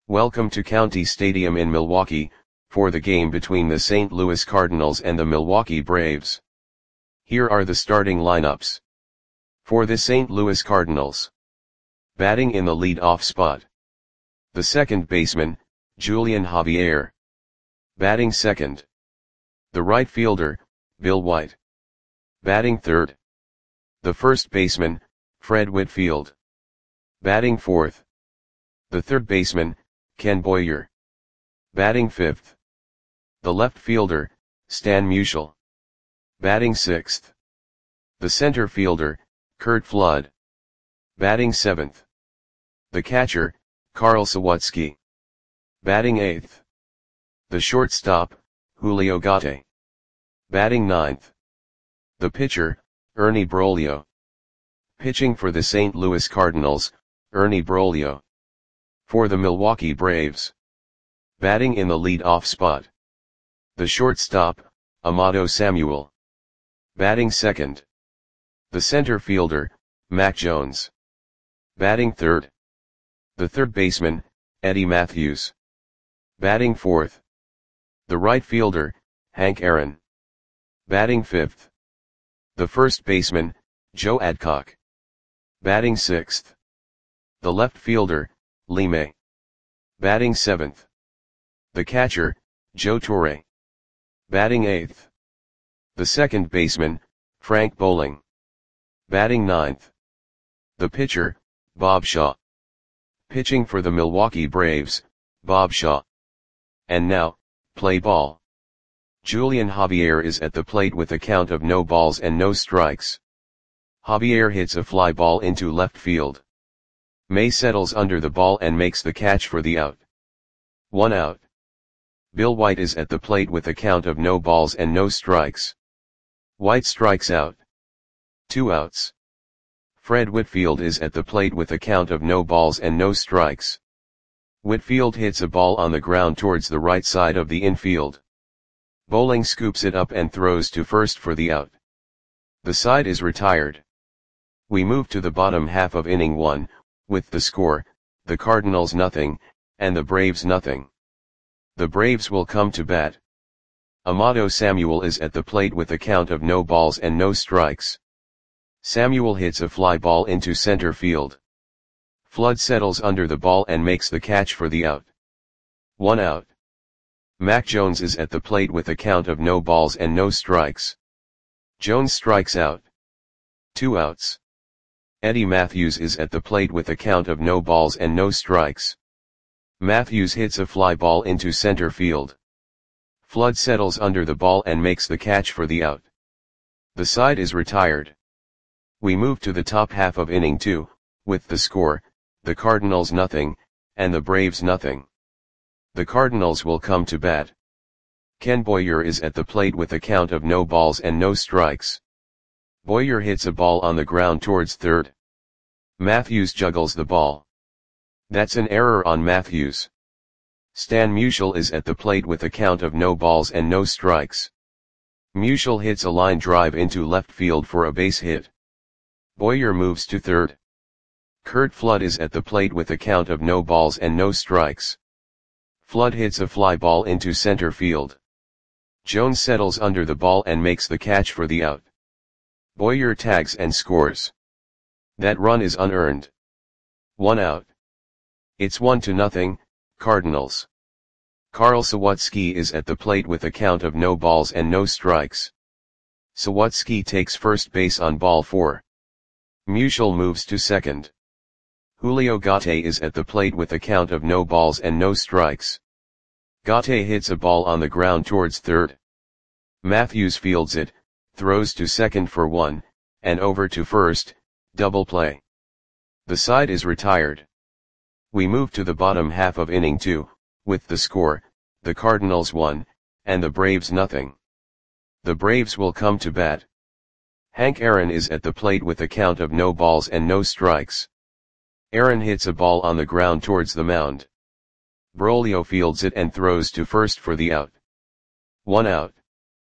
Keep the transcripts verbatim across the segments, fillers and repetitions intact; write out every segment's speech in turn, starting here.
Welcome to County Stadium in Milwaukee, for the game between the Saint Louis Cardinals and the Milwaukee Braves. Here are the starting lineups. For the Saint Louis Cardinals. Batting in the lead-off spot. The second baseman, Julian Javier. Batting second. The right fielder, Bill White. Batting third. The first baseman, Fred Whitfield. Batting fourth. The third baseman, Ken Boyer. Batting fifth. The left fielder, Stan Musial. Batting sixth. The center fielder, Curt Flood. Batting seventh. The catcher, Carl Sawatsky. Batting eighth. The shortstop, Julio Gatti. Batting ninth. The pitcher, Ernie Broglio. Pitching for the Saint Louis Cardinals, Ernie Broglio. For the Milwaukee Braves. Batting in the lead-off spot. The shortstop, Amato Samuel. Batting second. The center fielder, Mac Jones. Batting third. The third baseman, Eddie Mathews. Batting fourth. The right fielder, Hank Aaron. Batting fifth. The first baseman, Joe Adcock. Batting sixth. The left fielder, Lee May. Batting seventh. The catcher, Joe Torre. Batting eighth. The second baseman, Frank Bowling. Batting ninth. The pitcher, Bob Shaw. Pitching for the Milwaukee Braves, Bob Shaw. And now, play ball. Julian Javier is at the plate with a count of no balls and no strikes. Javier hits a fly ball into left field. May settles under the ball and makes the catch for the out. One out. Bill White is at the plate with a count of no balls and no strikes. White strikes out. Two outs. Fred Whitfield is at the plate with a count of no balls and no strikes. Whitfield hits a ball on the ground towards the right side of the infield. Bowling scoops it up and throws to first for the out. The side is retired. We move to the bottom half of inning one, with the score, the Cardinals nothing, and the Braves nothing. The Braves will come to bat. Amato Samuel is at the plate with a count of no balls and no strikes. Samuel hits a fly ball into center field. Flood settles under the ball and makes the catch for the out. One out. Mac Jones is at the plate with a count of no balls and no strikes. Jones strikes out. Two outs. Eddie Mathews is at the plate with a count of no balls and no strikes. Mathews hits a fly ball into center field. Flood settles under the ball and makes the catch for the out. The side is retired. We move to the top half of inning two, with the score, the Cardinals nothing, and the Braves nothing. The Cardinals will come to bat. Ken Boyer is at the plate with a count of no balls and no strikes. Boyer hits a ball on the ground towards third. Mathews juggles the ball. That's an error on Mathews. Stan Musial is at the plate with a count of no balls and no strikes. Musial hits a line drive into left field for a base hit. Boyer moves to third. Curt Flood is at the plate with a count of no balls and no strikes. Flood hits a fly ball into center field. Jones settles under the ball and makes the catch for the out. Boyer tags and scores. That run is unearned. One out. It's one to nothing, Cardinals. Carl Sawatsky is at the plate with a count of no balls and no strikes. Sawatsky takes first base on ball four. Musial moves to second. Julio Gatti is at the plate with a count of no balls and no strikes. Gatti hits a ball on the ground towards third. Mathews fields it, throws to second for one, and over to first, double play. The side is retired. We move to the bottom half of inning two, with the score, the Cardinals one, and the Braves nothing. The Braves will come to bat. Hank Aaron is at the plate with a count of no balls and no strikes. Aaron hits a ball on the ground towards the mound. Broglio fields it and throws to first for the out. One out.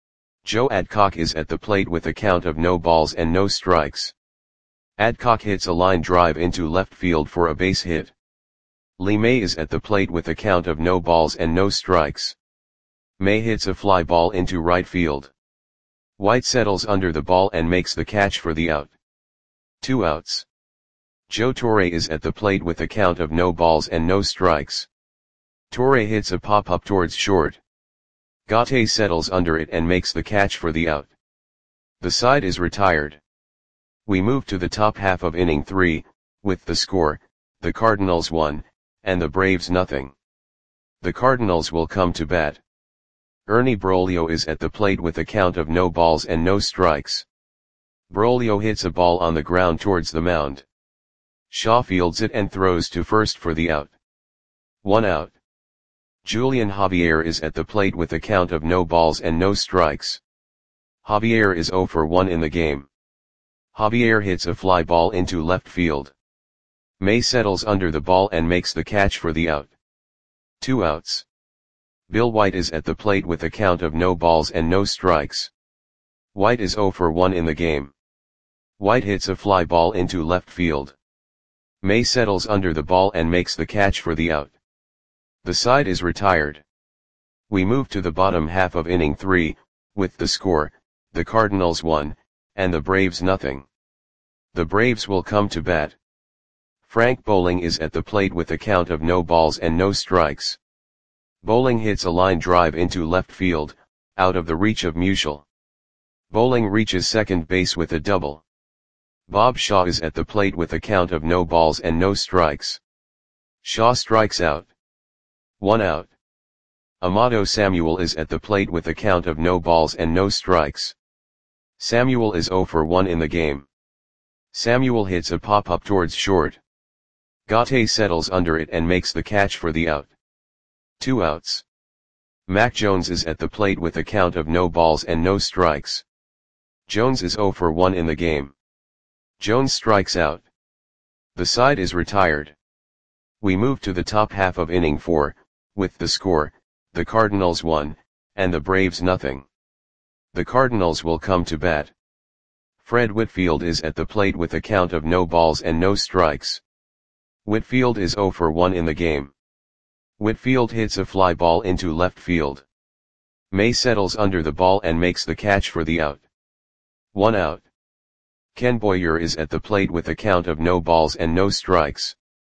Joe Adcock is at the plate with a count of no balls and no strikes. Adcock hits a line drive into left field for a base hit. Lee May is at the plate with a count of no balls and no strikes. May hits a fly ball into right field. White settles under the ball and makes the catch for the out. Two outs. Joe Torre is at the plate with a count of no balls and no strikes. Torre hits a pop-up towards short. Gatte settles under it and makes the catch for the out. The side is retired. We move to the top half of inning three, with the score, the Cardinals one, and the Braves nothing. The Cardinals will come to bat. Ernie Broglio is at the plate with a count of no balls and no strikes. Broglio hits a ball on the ground towards the mound. Shaw fields it and throws to first for the out. One out. Julian Javier is at the plate with a count of no balls and no strikes. Javier is zero for one in the game. Javier hits a fly ball into left field. May settles under the ball and makes the catch for the out. Two outs. Bill White is at the plate with a count of no balls and no strikes. White is zero for one in the game. White hits a fly ball into left field. May settles under the ball and makes the catch for the out. The side is retired. We move to the bottom half of inning three, with the score, the Cardinals one, and the Braves nothing. The Braves will come to bat. Frank Bowling is at the plate with a count of no balls and no strikes. Bowling hits a line drive into left field, out of the reach of Musial. Bowling reaches second base with a double. Bob Shaw is at the plate with a count of no balls and no strikes. Shaw strikes out. One out. Amato Samuel is at the plate with a count of no balls and no strikes. Samuel is zero for one in the game. Samuel hits a pop-up towards short. Gatte settles under it and makes the catch for the out. Two outs. Mac Jones is at the plate with a count of no balls and no strikes. Jones is zero for one in the game. Jones strikes out. The side is retired. We move to the top half of inning four, with the score, the Cardinals one, and the Braves nothing. The Cardinals will come to bat. Fred Whitfield is at the plate with a count of no balls and no strikes. Whitfield is zero for one in the game. Whitfield hits a fly ball into left field. May settles under the ball and makes the catch for the out. One out. Ken Boyer is at the plate with a count of no balls and no strikes.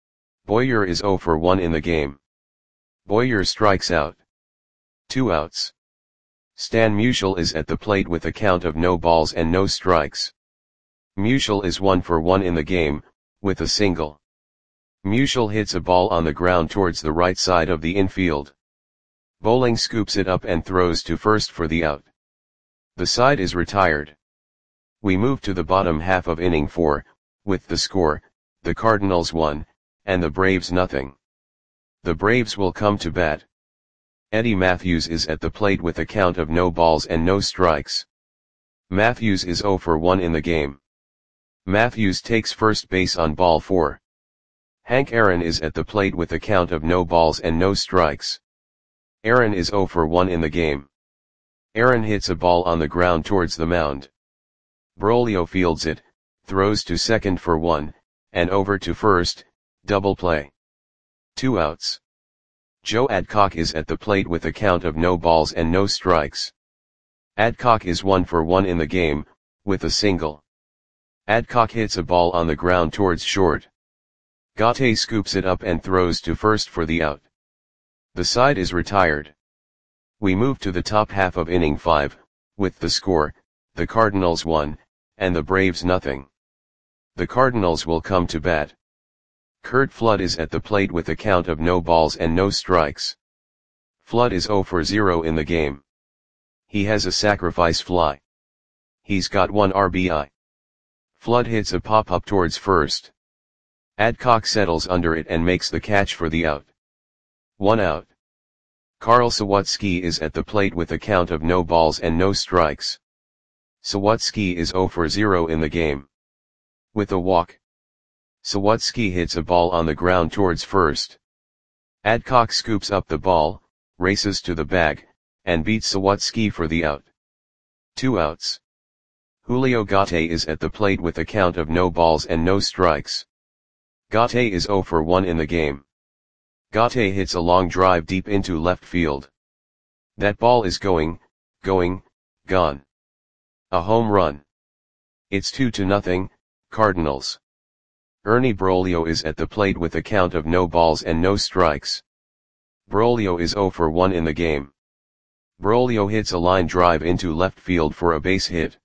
Boyer is zero for one in the game. Boyer strikes out. Two outs. Stan Musial is at the plate with a count of no balls and no strikes. Musial is one for one in the game, with a single. Musial hits a ball on the ground towards the right side of the infield. Bowling scoops it up and throws to first for the out. The side is retired. We move to the bottom half of inning four, with the score, the Cardinals one, and the Braves nothing. The Braves will come to bat. Eddie Matthews is at the plate with a count of no balls and no strikes. Matthews is zero for one in the game. Matthews takes first base on ball four. Hank Aaron is at the plate with a count of no balls and no strikes. Aaron is zero for one in the game. Aaron hits a ball on the ground towards the mound. Broglio fields it, throws to second for one, and over to first, double play. Two outs. Joe Adcock is at the plate with a count of no balls and no strikes. Adcock is one for one in the game, with a single. Adcock hits a ball on the ground towards short. Gatte scoops it up and throws to first for the out. The side is retired. We move to the top half of inning five, with the score, the Cardinals one, and the Braves nothing. The Cardinals will come to bat. Curt Flood is at the plate with a count of no balls and no strikes. Flood is zero for zero in the game. He has a sacrifice fly. He's got one R B I. Flood hits a pop-up towards first. Adcock settles under it and makes the catch for the out. One out. Carl Sawatsky is at the plate with a count of no balls and no strikes. Sawatsky is zero for zero in the game. With a walk. Sawatsky hits a ball on the ground towards first. Adcock scoops up the ball, races to the bag, and beats Sawatsky for the out. Two outs. Julio Gatte is at the plate with a count of no balls and no strikes. Gatte is zero for one in the game. Gate hits a long drive deep into left field. That ball is going, going, gone. A home run. It's two to nothing, Cardinals. Ernie Broglio is at the plate with a count of no balls and no strikes. Broglio is zero for one in the game. Broglio hits a line drive into left field for a base hit.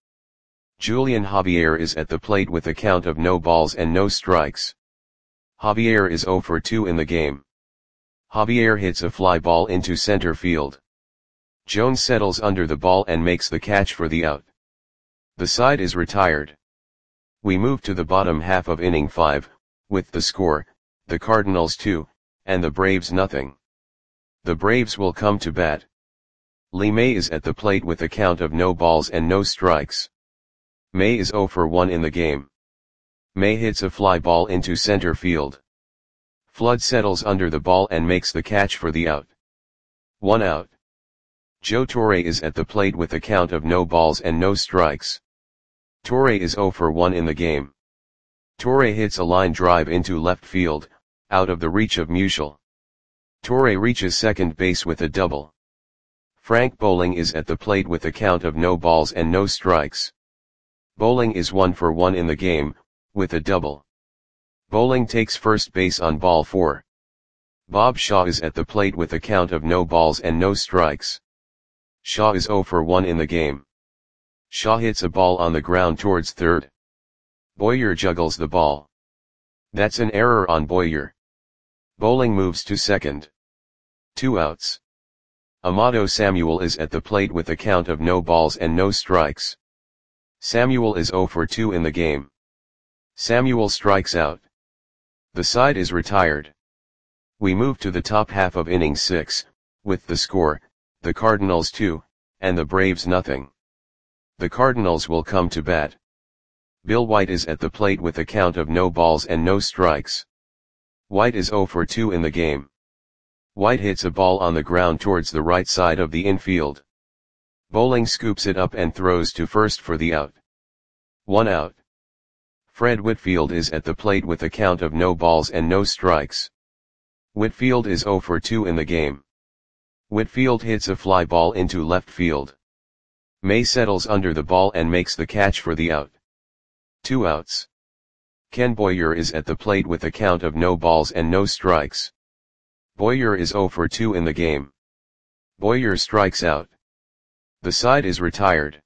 Julian Javier is at the plate with a count of no balls and no strikes. Javier is zero for two in the game. Javier hits a fly ball into center field. Jones settles under the ball and makes the catch for the out. The side is retired. We move to the bottom half of inning five, with the score, the Cardinals two, and the Braves nothing. The Braves will come to bat. Lee May is at the plate with a count of no balls and no strikes. May is zero for one in the game. May hits a fly ball into center field. Flood settles under the ball and makes the catch for the out. One out. Joe Torre is at the plate with a count of no balls and no strikes. Torre is zero for one in the game. Torre hits a line drive into left field, out of the reach of Musial. Torre reaches second base with a double. Frank Bowling is at the plate with a count of no balls and no strikes. Bowling is one for one in the game, with a double. Bowling takes first base on ball four. Bob Shaw is at the plate with a count of no balls and no strikes. Shaw is zero for one in the game. Shaw hits a ball on the ground towards third. Boyer juggles the ball. That's an error on Boyer. Bowling moves to second. Two outs. Amado Samuel is at the plate with a count of no balls and no strikes. Samuel is zero for two in the game. Samuel strikes out. The side is retired. We move to the top half of inning six, with the score, the Cardinals two, and the Braves nothing. The Cardinals will come to bat. Bill White is at the plate with a count of no balls and no strikes. White is zero for two in the game. White hits a ball on the ground towards the right side of the infield. Bowling scoops it up and throws to first for the out. One out. Fred Whitfield is at the plate with a count of no balls and no strikes. Whitfield is zero for two in the game. Whitfield hits a fly ball into left field. May settles under the ball and makes the catch for the out. Two outs. Ken Boyer is at the plate with a count of no balls and no strikes. Boyer is zero for two in the game. Boyer strikes out. The side is retired.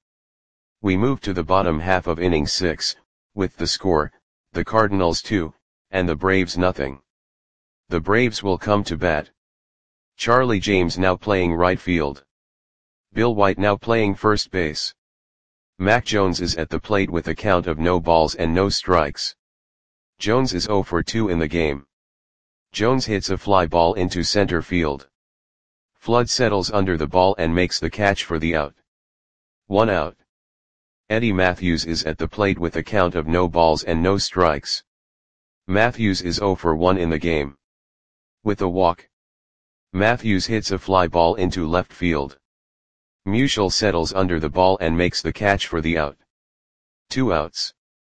We move to the bottom half of inning six, with the score, the Cardinals two, and the Braves nothing. The Braves will come to bat. Charlie James now playing right field. Bill White now playing first base. Mac Jones is at the plate with a count of no balls and no strikes. Jones is zero for two in the game. Jones hits a fly ball into center field. Flood settles under the ball and makes the catch for the out. One out. Eddie Matthews is at the plate with a count of no balls and no strikes. Matthews is zero for one in the game. With a walk. Matthews hits a fly ball into left field. Musial settles under the ball and makes the catch for the out. Two outs.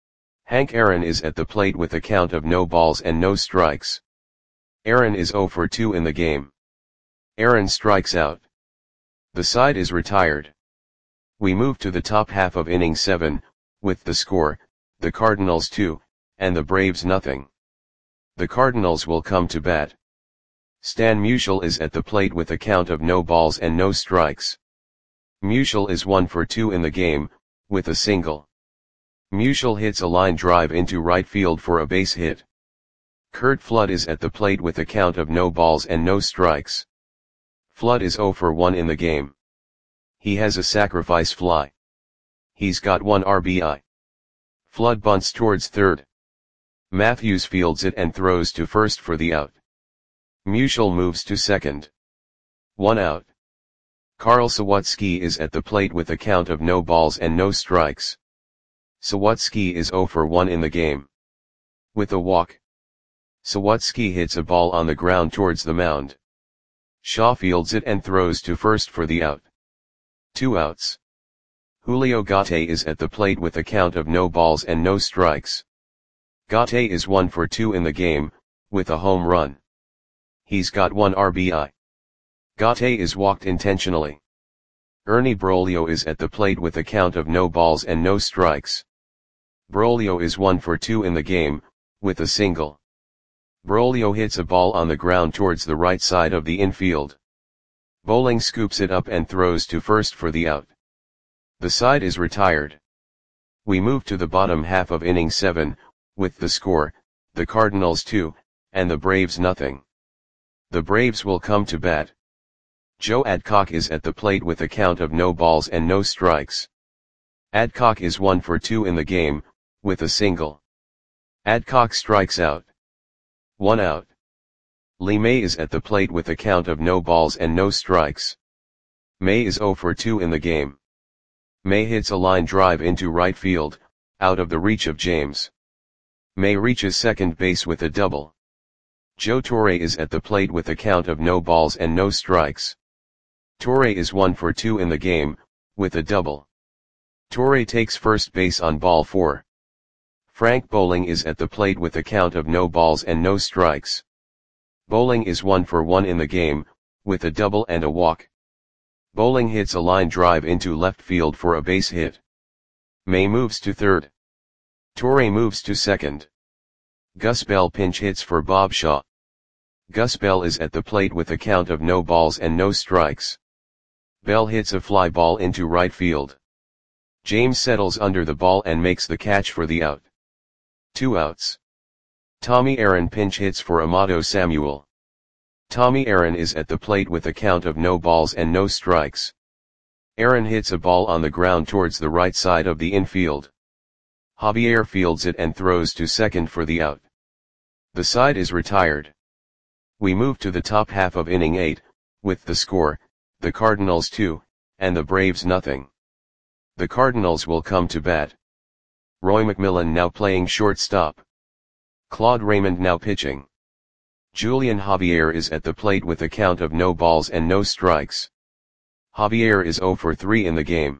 Hank Aaron is at the plate with a count of no balls and no strikes. Aaron is zero for two in the game. Aaron strikes out. The side is retired. We move to the top half of inning seven, with the score, the Cardinals two, and the Braves nothing. The Cardinals will come to bat. Stan Musial is at the plate with a count of no balls and no strikes. Musial is one for two in the game, with a single. Musial hits a line drive into right field for a base hit. Curt Flood is at the plate with a count of no balls and no strikes. Flood is zero for one in the game. He has a sacrifice fly. He's got one R B I. Flood bunts towards third. Matthews fields it and throws to first for the out. Musial moves to second. One out. Carl Sawatsky is at the plate with a count of no balls and no strikes. Sawatsky is zero for one in the game. With a walk. Sawatsky hits a ball on the ground towards the mound. Shaw fields it and throws to first for the out. Two outs. Julio Gate is at the plate with a count of no balls and no strikes. Gate is one for two in the game, with a home run. He's got one R B I. Gaute is walked intentionally. Ernie Broglio is at the plate with a count of no balls and no strikes. Broglio is one for two in the game, with a single. Broglio hits a ball on the ground towards the right side of the infield. Bowling scoops it up and throws to first for the out. The side is retired. We move to the bottom half of inning seven, with the score, the Cardinals two, and the Braves nothing. The Braves will come to bat. Joe Adcock is at the plate with a count of no balls and no strikes. Adcock is one for two in the game, with a single. Adcock strikes out. One out. Lee May is at the plate with a count of no balls and no strikes. May is zero for two in the game. May hits a line drive into right field, out of the reach of James. May reaches second base with a double. Joe Torre is at the plate with a count of no balls and no strikes. Torre is one for two in the game, with a double. Torre takes first base on ball four. Frank Bowling is at the plate with a count of no balls and no strikes. Bowling is one for one in the game, with a double and a walk. Bowling hits a line drive into left field for a base hit. May moves to third. Torre moves to second. Gus Bell pinch hits for Bob Shaw. Gus Bell is at the plate with a count of no balls and no strikes. Bell hits a fly ball into right field. James settles under the ball and makes the catch for the out. Two outs. Tommy Aaron pinch hits for Amato Samuel. Tommy Aaron is at the plate with a count of no balls and no strikes. Aaron hits a ball on the ground towards the right side of the infield. Javier fields it and throws to second for the out. The side is retired. We move to the top half of inning eight, with the score, the Cardinals two, and the Braves nothing. The Cardinals will come to bat. Roy McMillan now playing shortstop. Claude Raymond now pitching. Julian Javier is at the plate with a count of no balls and no strikes. Javier is zero for three in the game.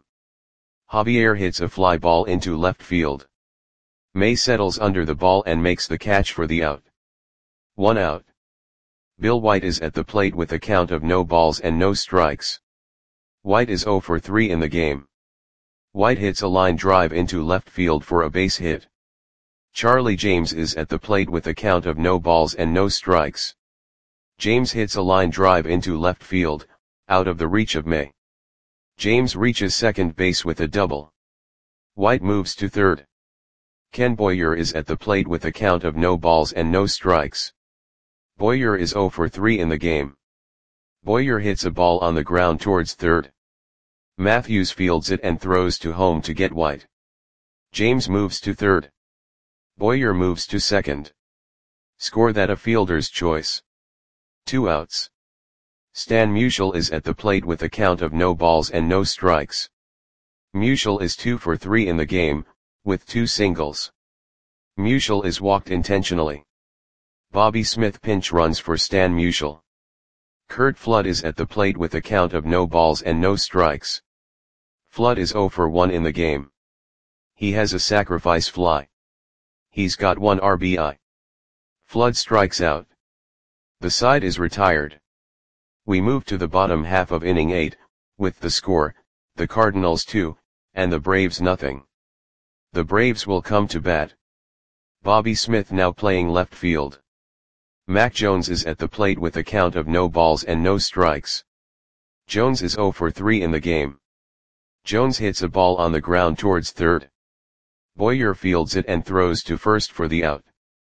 Javier hits a fly ball into left field. May settles under the ball and makes the catch for the out. One out. Bill White is at the plate with a count of no balls and no strikes. White is zero for three in the game. White hits a line drive into left field for a base hit. Charlie James is at the plate with a count of no balls and no strikes. James hits a line drive into left field, out of the reach of May. James reaches second base with a double. White moves to third. Ken Boyer is at the plate with a count of no balls and no strikes. Boyer is zero for three in the game. Boyer hits a ball on the ground towards third. Matthews fields it and throws to home to get White. James moves to third. Boyer moves to second. Score that a fielder's choice. Two outs. Stan Musial is at the plate with a count of no balls and no strikes. Musial is two for three in the game, with two singles. Musial is walked intentionally. Bobby Smith pinch runs for Stan Musial. Curt Flood is at the plate with a count of no balls and no strikes. Flood is zero for one in the game. He has a sacrifice fly. He's got one R B I. Flood strikes out. The side is retired. We move to the bottom half of inning eight, with the score, the Cardinals two, and the Braves nothing. The Braves will come to bat. Bobby Smith now playing left field. Mac Jones is at the plate with a count of no balls and no strikes. Jones is zero for three in the game. Jones hits a ball on the ground towards third. Boyer fields it and throws to first for the out.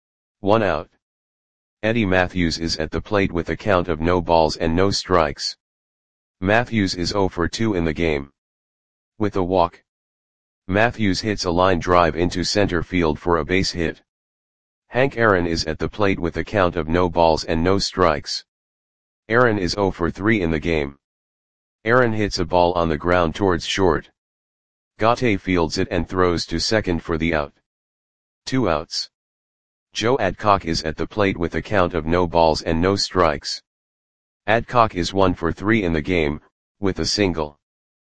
One out. Eddie Matthews is at the plate with a count of no balls and no strikes. Matthews is zero for two in the game. With a walk. Matthews hits a line drive into center field for a base hit. Hank Aaron is at the plate with a count of no balls and no strikes. Aaron is zero for three in the game. Aaron hits a ball on the ground towards short. Gaute fields it and throws to second for the out. Two outs. Joe Adcock is at the plate with a count of no balls and no strikes. Adcock is one for three in the game, with a single.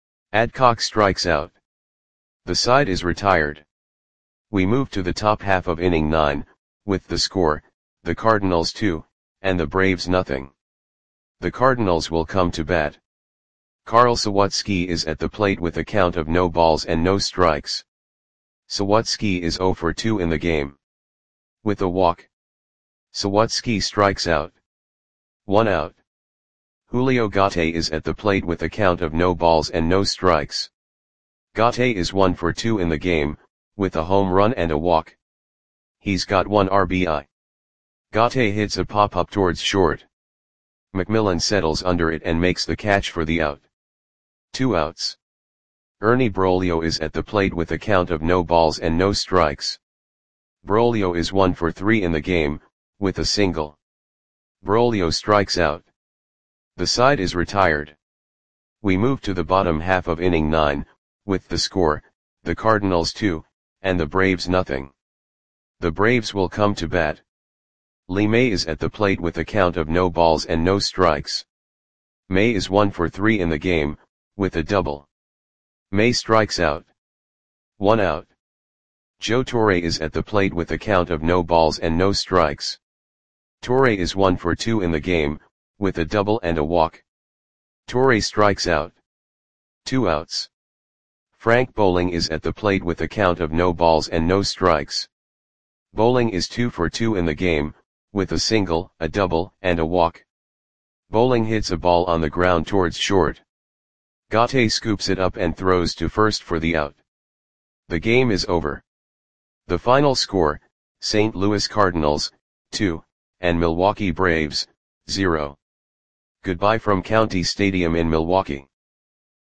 Adcock strikes out. The side is retired. We move to the top half of inning nine, with the score, the Cardinals two, and the Braves nothing. The Cardinals will come to bat. Carl Sawatsky is at the plate with a count of no balls and no strikes. Sawatsky is zero for two in the game. With a walk, Sawatsky strikes out. One out. Julio Gate is at the plate with a count of no balls and no strikes. Gate is one for two in the game, with a home run and a walk. He's got one R B I. Gate hits a pop-up towards short. McMillan settles under it and makes the catch for the out. Two outs. Ernie Broglio is at the plate with a count of no balls and no strikes. Broglio is one for three in the game, with a single. Broglio strikes out. The side is retired. We move to the bottom half of inning nine, with the score, the Cardinals two, and the Braves nothing. The Braves will come to bat. Lee May is at the plate with a count of no balls and no strikes. May is one for three in the game, with a double. May strikes out. One out. Joe Torre is at the plate with a count of no balls and no strikes. Torre is one for two in the game, with a double and a walk. Torre strikes out. Two outs. Frank Bowling is at the plate with a count of no balls and no strikes. Bowling is two for two in the game, with a single, a double, and a walk. Bowling hits a ball on the ground towards short. Gate scoops it up and throws to first for the out. The game is over. The final score, Saint Louis Cardinals, two, and Milwaukee Braves, zero. Goodbye from County Stadium in Milwaukee.